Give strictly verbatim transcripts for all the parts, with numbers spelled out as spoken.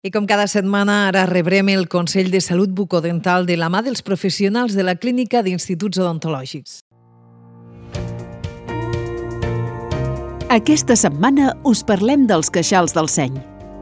I com cada setmana, ara rebrem el Consell de Salut Bucodental de la mà dels professionals de la Clínica d'Instituts Odontològics. Aquesta setmana us parlem dels queixals del seny.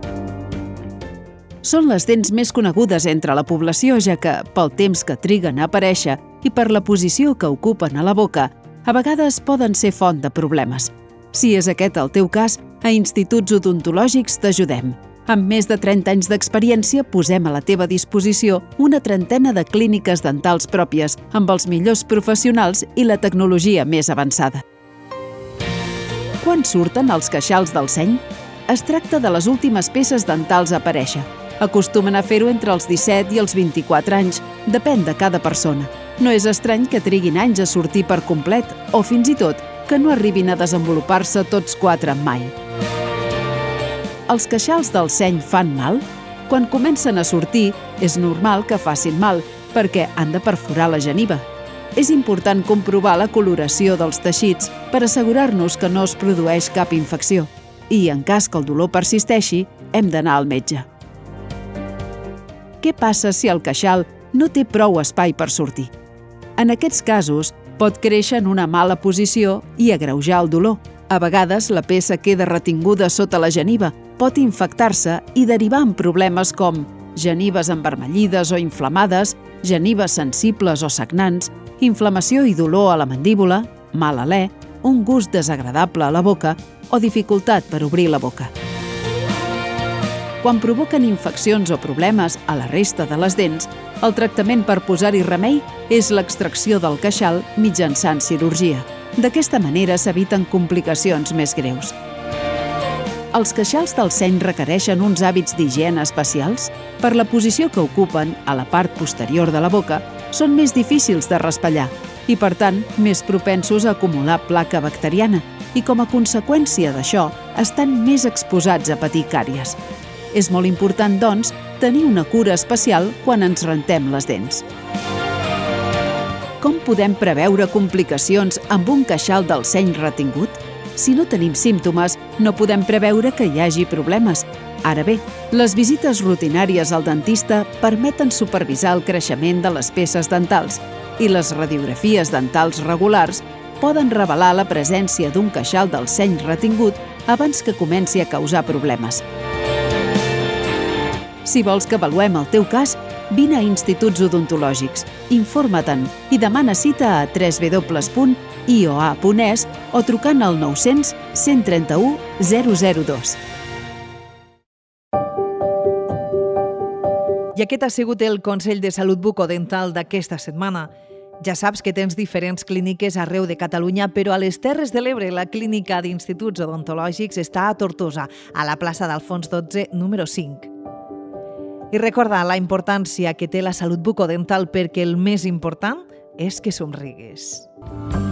Són les dents més conegudes entre la població, ja que, pel temps que triguen a aparèixer i per la posició que ocupen a la boca, a vegades poden ser font de problemes. Si és aquest el teu cas, a Instituts Odontològics t'ajudem. Amb més de trenta anys d'experiència, posem a la teva disposició una trentena de clíniques dentals pròpies, amb els millors professionals i la tecnologia més avançada. Quan surten els queixals del seny? Es tracta de les últimes peces dentals a aparèixer. Acostumen a fer-ho entre els disset i els vint-i-quatre anys, depèn de cada persona. No és estrany que triguin anys a sortir per complet o, fins i tot, que no arribin a desenvolupar-se tots quatre mai. Els queixals del seny fan mal? Quan comencen a sortir, és normal que facin mal, perquè han de perforar la geniva. És important comprovar la coloració dels teixits per assegurar-nos que no es produeix cap infecció. I, en cas que el dolor persisteixi, hem d'anar al metge. Què passa si el queixal no té prou espai per sortir? En aquests casos, pot créixer en una mala posició i agreujar el dolor. A vegades, la peça queda retinguda sota la geniva, pot infectar-se i derivar en problemes com genives envermellides o inflamades, genives sensibles o sagnants, inflamació i dolor a la mandíbula, mal alè, un gust desagradable a la boca o dificultat per obrir la boca. Quan provoquen infeccions o problemes a la resta de les dents, el tractament per posar-hi remei és l'extracció del queixal mitjançant cirurgia. D'aquesta manera s'eviten complicacions més greus. Els queixals del seny requereixen uns hàbits d'higiene especials. Per la posició que ocupen, a la part posterior de la boca, són més difícils de raspallar i, per tant, més propensos a acumular placa bacteriana i, com a conseqüència d'això, estan més exposats a patir càries. És molt important, doncs, tenir una cura especial quan ens rentem les dents. Com podem preveure complicacions amb un queixal del seny retingut? Si no tenim símptomes, no podem preveure que hi hagi problemes. Ara bé, les visites rutinàries al dentista permeten supervisar el creixement de les peces dentals i les radiografies dentals regulars poden revelar la presència d'un queixal del seny retingut abans que comenci a causar problemes. Si vols que avaluem el teu cas, vine a Instituts Odontològics, informa-te'n i demana cita a w w w punt i o a punt es o trucant al nou-cents cent trenta-u zero zero dos. I aquest ha sigut el Consell de Salut Bucodental d'aquesta setmana. Ja saps que tens diferents clíniques arreu de Catalunya, però a les Terres de l'Ebre la Clínica d'Instituts Odontològics està a Tortosa, a la plaça d'Alfons dotze, número cinc. I recorda la importància que té la salut bucodental perquè el més important és que somrigues.